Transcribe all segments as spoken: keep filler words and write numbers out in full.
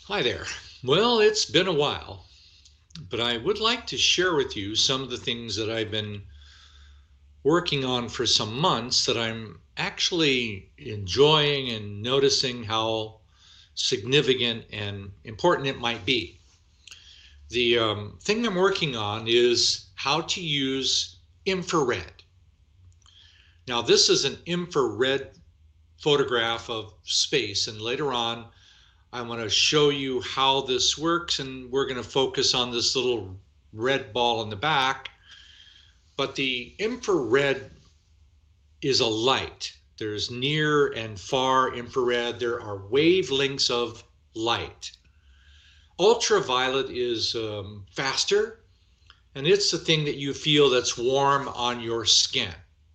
Hi there. Well, it's been a while, but I would like to share with you some of the things that I've been working on for some months that I'm actually enjoying and noticing how significant and important it might be. The um, thing I'm working on is how to use infrared. Now, this is an infrared photograph of space, and later on, I want to show you how this works, and we're going to focus on this little red ball in the back. But the infrared is a light. There's near and far infrared. There are wavelengths of light. Ultraviolet is um, faster, and it's the thing that you feel that's warm on your skin.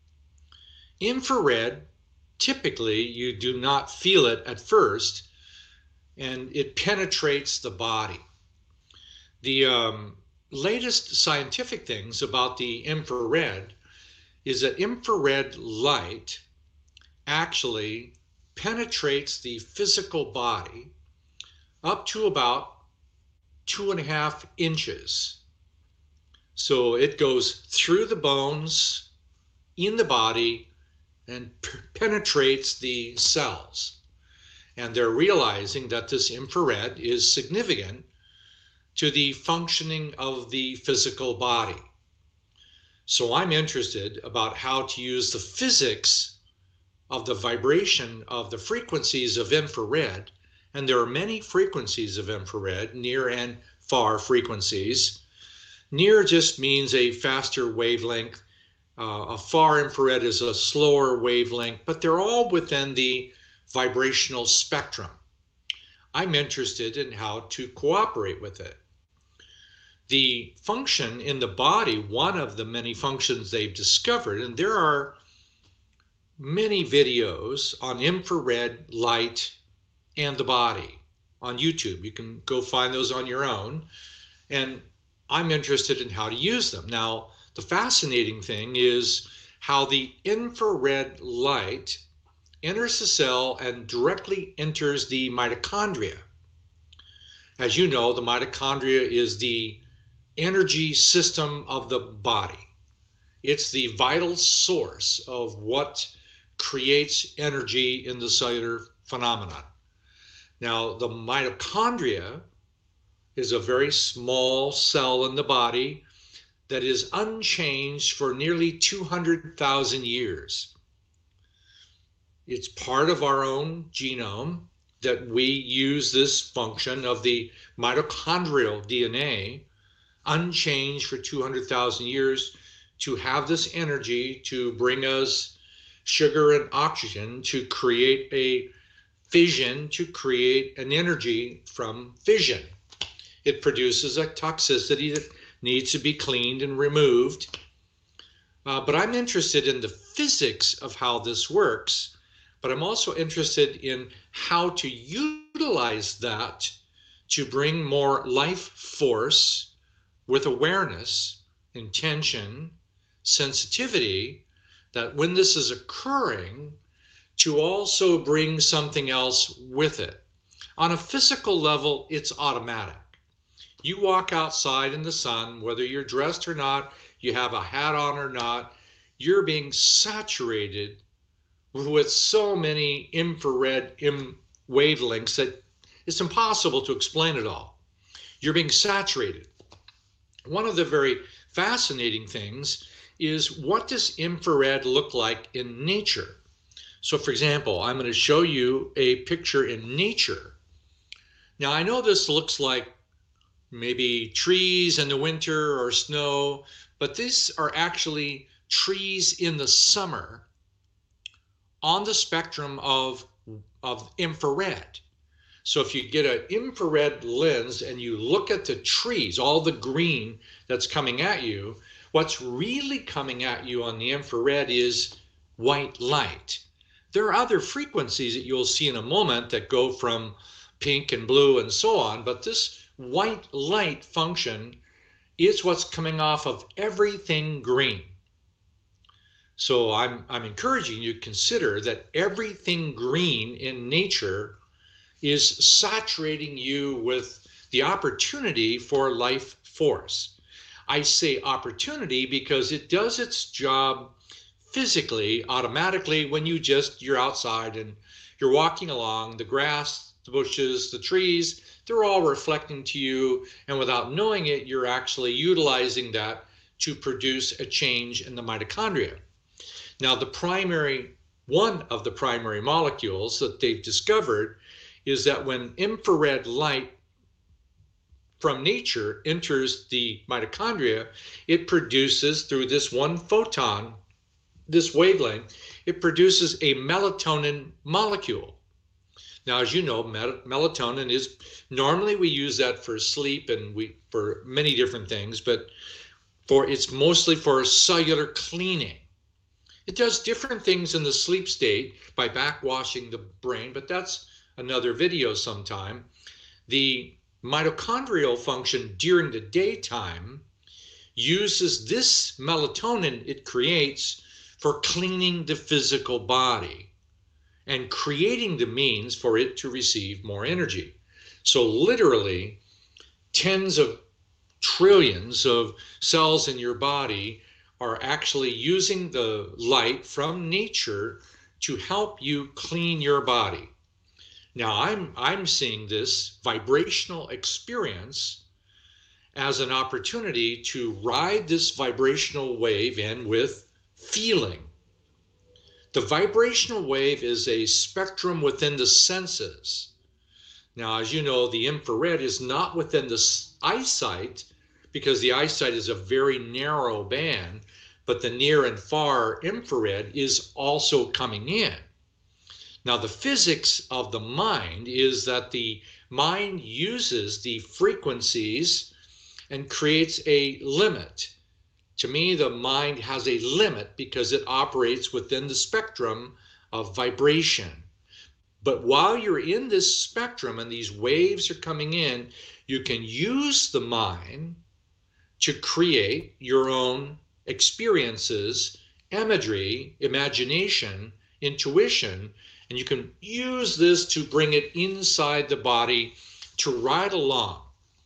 Infrared, typically, you do not feel it at first, and it penetrates the body. The um, latest scientific things about the infrared is that infrared light actually penetrates the physical body up to about two and a half inches. So it goes through the bones in the body and penetrates the cells. And they're realizing that this infrared is significant to the functioning of the physical body. So I'm interested about how to use the physics of the vibration of the frequencies of infrared. And there are many frequencies of infrared, near and far frequencies. Near just means a faster wavelength. Uh, a far infrared is a slower wavelength, but they're all within the vibrational spectrum. I'm interested in how to cooperate with it. The function in the body, one of the many functions they've discovered, and there are many videos on infrared light and the body on YouTube. You can go find those on your own, and I'm interested in how to use them. Now, the fascinating thing is how the infrared light enters the cell and directly enters the mitochondria. As you know, the mitochondria is the energy system of the body. It's the vital source of what creates energy in the cellular phenomenon. Now, the mitochondria is a very small cell in the body that is unchanged for nearly two hundred thousand years. It's part of our own genome that we use this function of the mitochondrial D N A unchanged for two hundred thousand years to have this energy to bring us sugar and oxygen to create a fission, to create an energy from fission. It produces a toxicity that needs to be cleaned and removed. Uh, but I'm interested in the physics of how this works. But I'm also interested in how to utilize that to bring more life force with awareness, intention, sensitivity, that when this is occurring, to also bring something else with it. On a physical level, it's automatic. You walk outside in the sun, whether you're dressed or not, you have a hat on or not, you're being saturated with so many infrared wavelengths that it's impossible to explain it all. You're being saturated. One of the very fascinating things is, what does infrared look like in nature? So for example, I'm going to show you a picture in nature. Now I know this looks like maybe trees in the winter or snow, but these are actually trees in the summer on the spectrum of, of infrared. So if you get an infrared lens and you look at the trees, all the green that's coming at you, what's really coming at you on the infrared is white light. There are other frequencies that you'll see in a moment that go from pink and blue and so on, but this white light function is what's coming off of everything green. So I'm, I'm encouraging you to consider that everything green in nature is saturating you with the opportunity for life force. I say opportunity because it does its job physically, automatically, when you just, you're outside and you're walking along, the grass, the bushes, the trees, they're all reflecting to you. And without knowing it, you're actually utilizing that to produce a change in the mitochondria. Now, the primary, one of the primary molecules that they've discovered is that when infrared light from nature enters the mitochondria, it produces, through this one photon, this wavelength, it produces a melatonin molecule. Now, as you know, melatonin is, normally we use that for sleep and we for many different things, but for it's mostly for cellular cleaning. It does different things in the sleep state by backwashing the brain, but that's another video sometime. The mitochondrial function during the daytime uses this melatonin it creates for cleaning the physical body and creating the means for it to receive more energy. So literally tens of trillions of cells in your body are actually using the light from nature to help you clean your body. Now, I'm, I'm seeing this vibrational experience as an opportunity to ride this vibrational wave in with feeling. The vibrational wave is a spectrum within the senses. Now, as you know, the infrared is not within the eyesight because the eyesight is a very narrow band, but the near and far infrared is also coming in. Now, the physics of the mind is that the mind uses the frequencies and creates a limit. To me, the mind has a limit because it operates within the spectrum of vibration. But while you're in this spectrum and these waves are coming in, you can use the mind to create your own experiences, imagery, imagination, intuition, and you can use this to bring it inside the body to ride along.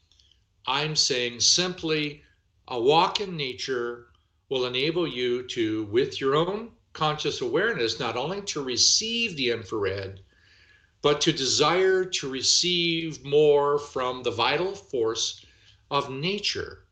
I'm saying simply a walk in nature will enable you to, with your own conscious awareness, not only to receive the infrared, but to desire to receive more from the vital force of nature.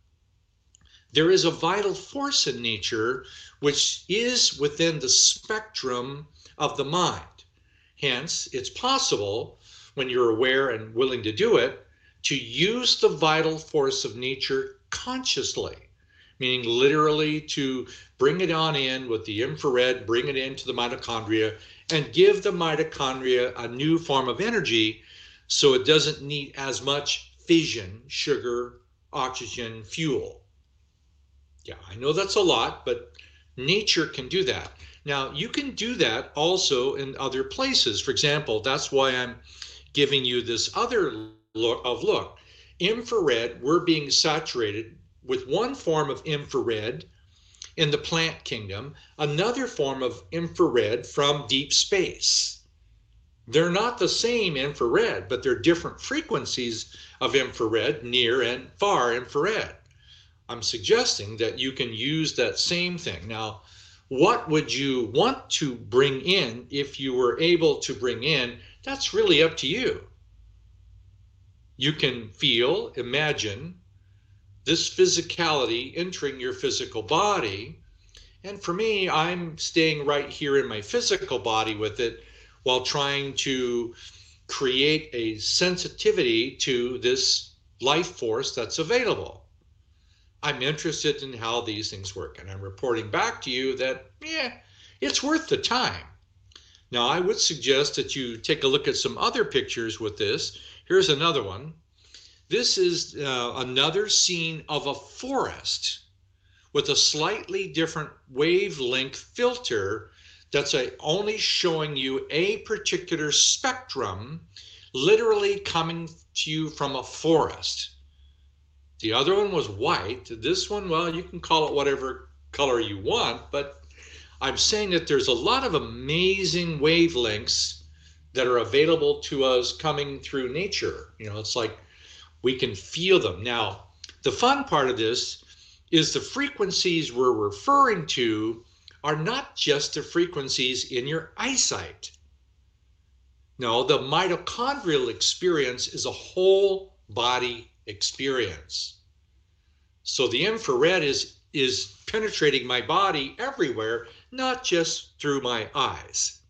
There is a vital force in nature which is within the spectrum of the mind. Hence, it's possible, when you're aware and willing to do it, to use the vital force of nature consciously, meaning literally to bring it on in with the infrared, bring it into the mitochondria, and give the mitochondria a new form of energy so it doesn't need as much fission, sugar, oxygen, fuel. Yeah, I know that's a lot, but nature can do that. Now, you can do that also in other places. For example, that's why I'm giving you this other look of look. Infrared, we're being saturated with one form of infrared in the plant kingdom, another form of infrared from deep space. They're not the same infrared, but they're different frequencies of infrared, near and far infrared. I'm suggesting that you can use that same thing. Now, what would you want to bring in if you were able to bring in? That's really up to you. You can feel, imagine this physicality entering your physical body. And for me, I'm staying right here in my physical body with it while trying to create a sensitivity to this life force that's available. I'm interested in how these things work, and I'm reporting back to you that, yeah, it's worth the time. Now, I would suggest that you take a look at some other pictures with this. Here's another one. This is uh, another scene of a forest with a slightly different wavelength filter that's a, only showing you a particular spectrum, literally coming to you from a forest. The other one was white. This one, well, you can call it whatever color you want, but I'm saying that there's a lot of amazing wavelengths that are available to us coming through nature. You know, it's like we can feel them. Now, the fun part of this is the frequencies we're referring to are not just the frequencies in your eyesight. No, the mitochondrial experience is a whole body experience. So the infrared is, is penetrating my body everywhere, not just through my eyes.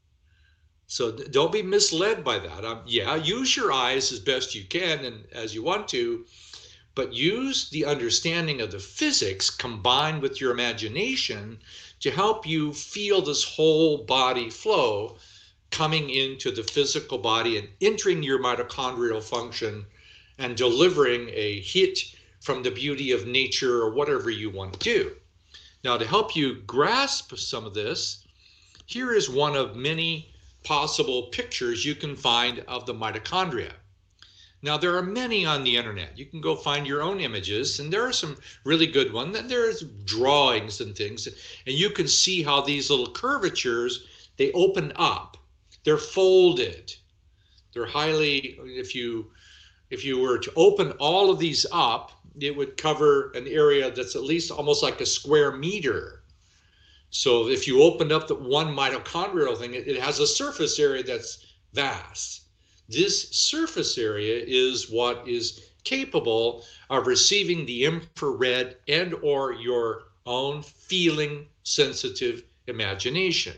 So don't be misled by that. Um, yeah, use your eyes as best you can and as you want to, but use the understanding of the physics combined with your imagination to help you feel this whole body flow coming into the physical body and entering your mitochondrial function and delivering a hit from the beauty of nature or whatever you want to do. Now, to help you grasp some of this, here is one of many possible pictures you can find of the mitochondria. Now, there are many on the internet. You can go find your own images, and there are some really good ones. There's drawings and things, and you can see how these little curvatures, they open up. They're folded. They're highly, if you, if you were to open all of these up, it would cover an area that's at least almost like a square meter. So if you opened up the one mitochondrial thing, it, it has a surface area that's vast. This surface area is what is capable of receiving the infrared and or your own feeling sensitive imagination.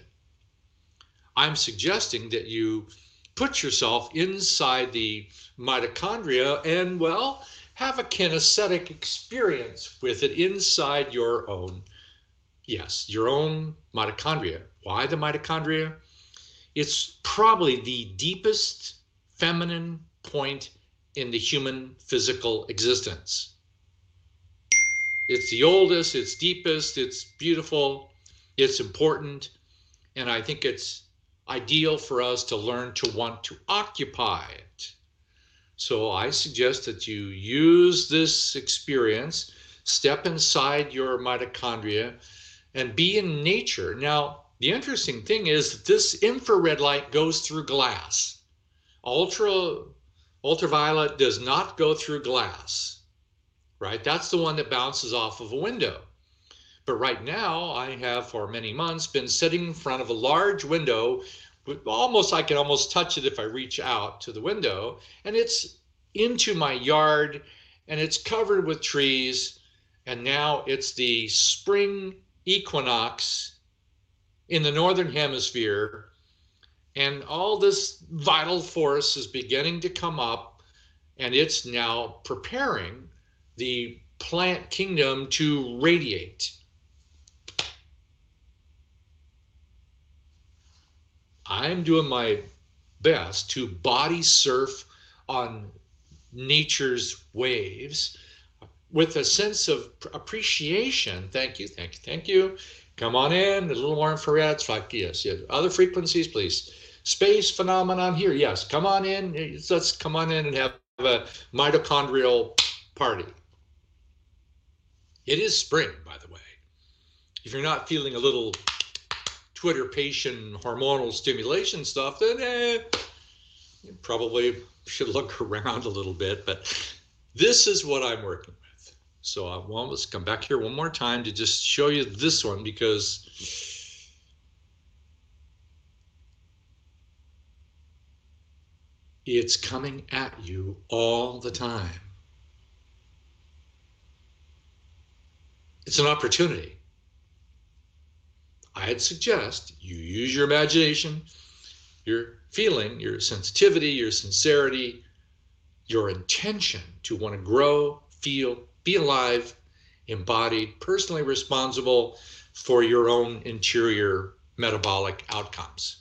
I'm suggesting that you put yourself inside the mitochondria and, well, have a kinesthetic experience with it inside your own, yes, your own mitochondria. Why the mitochondria? It's probably the deepest feminine point in the human physical existence. It's the oldest, it's deepest, it's beautiful, it's important, and I think it's ideal for us to learn to want to occupy it. So I suggest that you use this experience, step inside your mitochondria, and be in nature. Now, the interesting thing is that this infrared light goes through glass. Ultra, ultraviolet does not go through glass, right? That's the one that bounces off of a window. But right now, I have for many months been sitting in front of a large window, almost I can almost touch it if I reach out to the window, and it's into my yard, and it's covered with trees, and now it's the spring equinox in the northern hemisphere, and all this vital force is beginning to come up, and it's now preparing the plant kingdom to radiate. I'm doing my best to body surf on nature's waves with a sense of appreciation. Thank you, thank you, thank you. Come on in, a little more infrared. It's like, yes, yes. Other frequencies, please. Space phenomenon here, yes. Come on in. Let's come on in and have a mitochondrial party. It is spring, by the way. If you're not feeling a little Twitter-patient hormonal stimulation stuff, then eh, you probably should look around a little bit. But this is what I'm working with. So I want to come back here one more time to just show you this one, because it's coming at you all the time. It's an opportunity. I'd suggest you use your imagination, your feeling, your sensitivity, your sincerity, your intention to want to grow, feel, be alive, embodied, personally responsible for your own interior metabolic outcomes.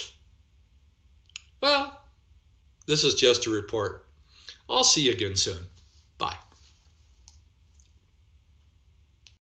Well, this is just a report. I'll see you again soon.